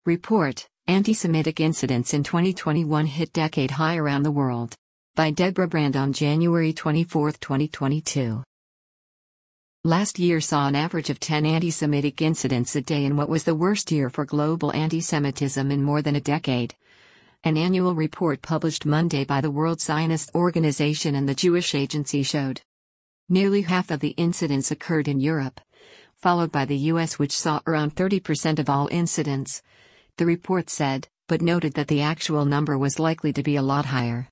Report, Anti-Semitic Incidents in 2021 Hit Decade High Around the World. By Deborah Brand on January 24, 2022. Last year saw an average of 10 anti-Semitic incidents a day in what was the worst year for global anti-Semitism in more than a decade. An annual report published Monday by the World Zionist Organization and the Jewish Agency showed. Nearly half of the incidents occurred in Europe, followed by the US, which saw around 30% of all incidents, the report said, but noted that the actual number was likely to be a lot higher.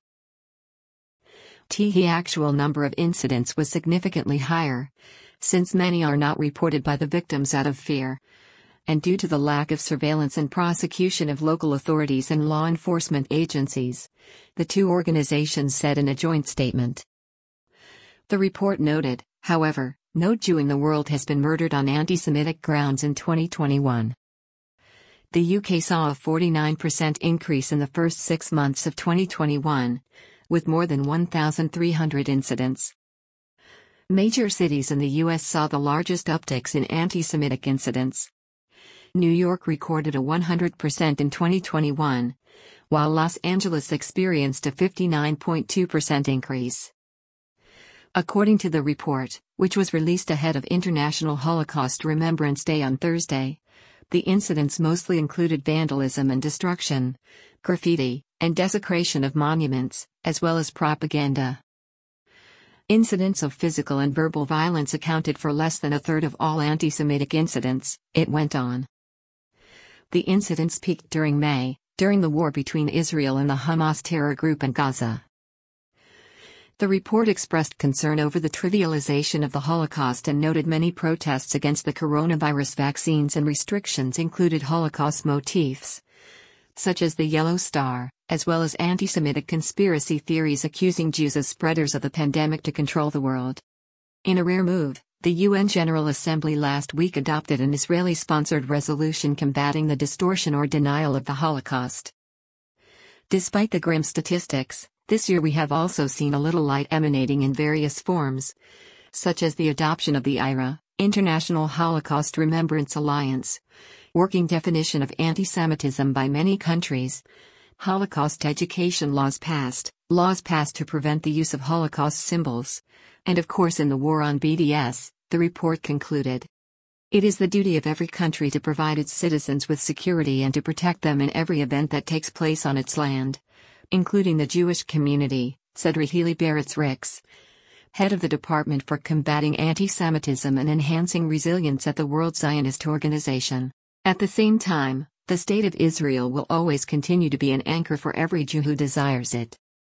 The actual number of incidents was significantly higher, since many are not reported by the victims out of fear, and due to the lack of surveillance and prosecution of local authorities and law enforcement agencies, the two organizations said in a joint statement. The report noted, however, no Jew in the world has been murdered on anti-Semitic grounds in 2021. The UK saw a 49% increase in the first 6 months of 2021, with more than 1,300 incidents. Major cities in the US saw the largest upticks in anti-Semitic incidents. New York recorded a 100% in 2021, while Los Angeles experienced a 59.2% increase. According to the report, which was released ahead of International Holocaust Remembrance Day on Thursday, the incidents mostly included vandalism and destruction, graffiti, and desecration of monuments, as well as propaganda. Incidents of physical and verbal violence accounted for less than a third of all anti-Semitic incidents, it went on. The incidents peaked during May, during the war between Israel and the Hamas terror group in Gaza. The report expressed concern over the trivialization of the Holocaust and noted many protests against the coronavirus vaccines and restrictions included Holocaust motifs, such as the Yellow Star, as well as anti-Semitic conspiracy theories accusing Jews as spreaders of the pandemic to control the world. In a rare move, the UN General Assembly last week adopted an Israeli-sponsored resolution combating the distortion or denial of the Holocaust. Despite the grim statistics, this year we have also seen a little light emanating in various forms, such as the adoption of the IRA, International Holocaust Remembrance Alliance, working definition of anti-Semitism by many countries, Holocaust education laws passed to prevent the use of Holocaust symbols, and of course in the war on BDS, the report concluded. It is the duty of every country to provide its citizens with security and to protect them in every event that takes place on its land, including the Jewish community, said Raheli Baratz-Ricks, head of the Department for Combating Anti-Semitism and Enhancing Resilience at the World Zionist Organization. At the same time, the State of Israel will always continue to be an anchor for every Jew who desires it.